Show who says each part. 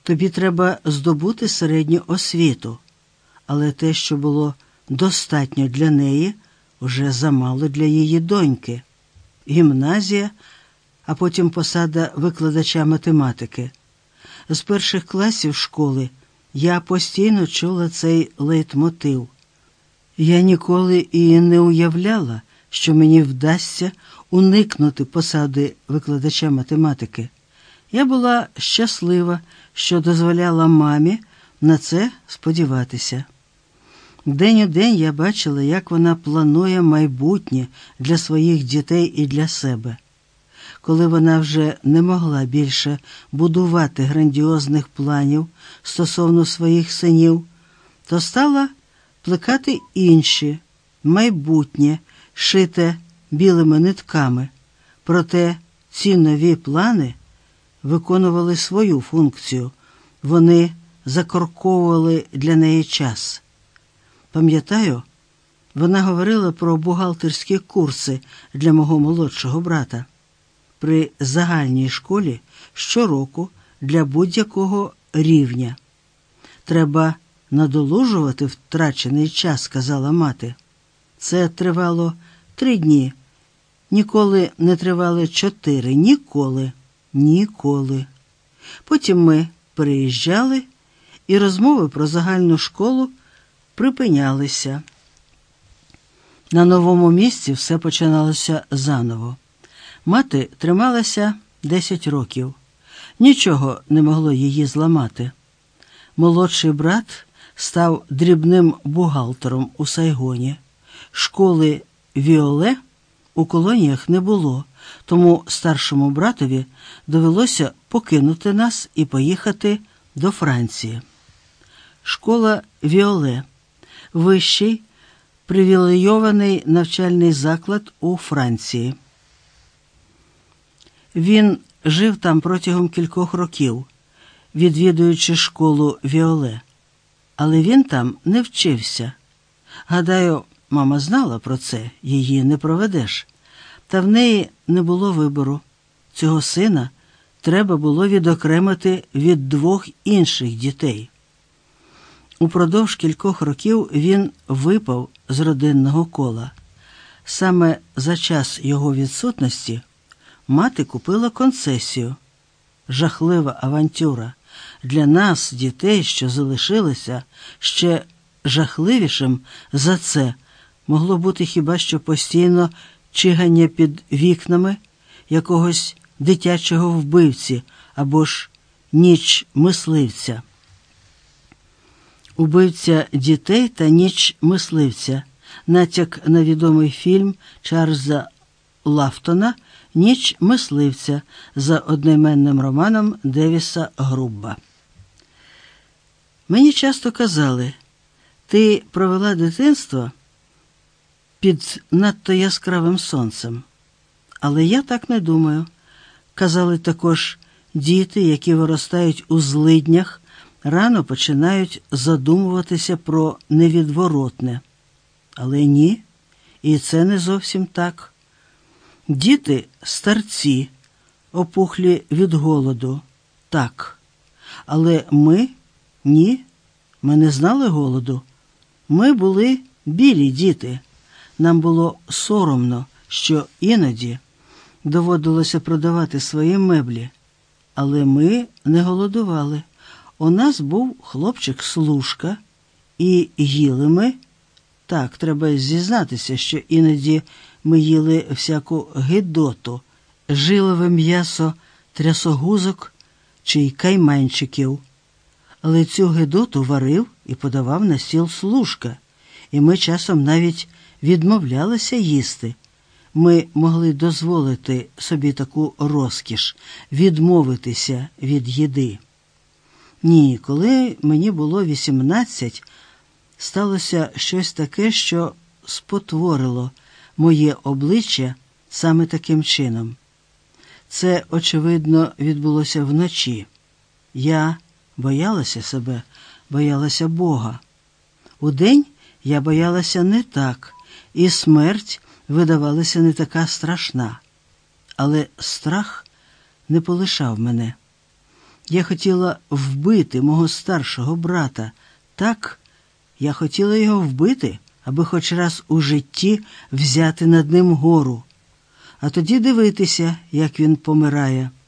Speaker 1: Тобі треба здобути середню освіту, але те, що було достатньо для неї, вже замало для її доньки. Гімназія, а потім посада викладача математики. З перших класів школи я постійно чула цей лейтмотив. Я ніколи і не уявляла, що мені вдасться уникнути посади викладача математики. Я була щаслива, що дозволяла мамі на це сподіватися. День у день я бачила, як вона планує майбутнє для своїх дітей і для себе. Коли вона вже не могла більше будувати грандіозних планів стосовно своїх синів, то стала плекати інші, майбутнє, шите білими нитками. Проте ці нові плани виконували свою функцію. Вони закорковували для неї час. Пам'ятаю, вона говорила про бухгалтерські курси для мого молодшого брата. При загальній школі щороку для будь-якого рівня. Треба надолужувати втрачений час, сказала мати. Це тривало 3 дні. Ніколи не тривали 4. Ніколи. Ніколи. Потім ми переїжджали, і розмови про загальну школу припинялися. На новому місці все починалося заново. Мати трималася 10 років. Нічого не могло її зламати. Молодший брат став дрібним бухгалтером у Сайгоні. Школи Віоле у колоніях не було, тому старшому братові довелося покинути нас і поїхати до Франції. Школа Віоле – вищий, привілейований навчальний заклад у Франції. Він жив там протягом кількох років, відвідуючи школу Віоле. Але він там не вчився. Гадаю, мама знала про це, її не проведеш. Та в неї не було вибору. Цього сина треба було відокремити від 2 інших дітей. Упродовж кількох років він випав з родинного кола. Саме за час його відсутності мати купила концесію. Жахлива авантюра. Для нас, дітей, що залишилися, ще жахливішим за це могло бути хіба що постійно чигання під вікнами якогось дитячого вбивці або ж ніч мисливця. «Убивця дітей та ніч мисливця» – натяк на відомий фільм Чарльза Лафтона «Ніч мисливця» за одноіменним романом Девіса Грубба. Мені часто казали, ти провела дитинство під надто яскравим сонцем. Але я так не думаю. Казали також, діти, які виростають у злиднях, рано починають задумуватися про невідворотне. Але ні, і це не зовсім так. Діти – старці, опухлі від голоду. Так. Але ми – ні, ми не знали голоду. Ми були білі діти. Нам було соромно, що іноді доводилося продавати свої меблі. Але ми не голодували. У нас був хлопчик-служка, і їли ми. Так, треба зізнатися, що іноді ми їли всяку гидоту, жилове м'ясо трясогузок чи й кайманчиків. Але цю гидоту варив і подавав на стіл служка, і ми часом навіть відмовлялися їсти. Ми могли дозволити собі таку розкіш – відмовитися від їди. Ні, коли мені було 18, сталося щось таке, що спотворило моє обличчя саме таким чином. Це, очевидно, відбулося вночі. Я боялася себе, боялася Бога. Удень я боялася не так, і смерть видавалася не така страшна. Але страх не полишав мене. Я хотіла вбити мого старшого брата. Так, я хотіла його вбити, аби хоч раз у житті взяти над ним гору. А тоді дивитися, як він помирає.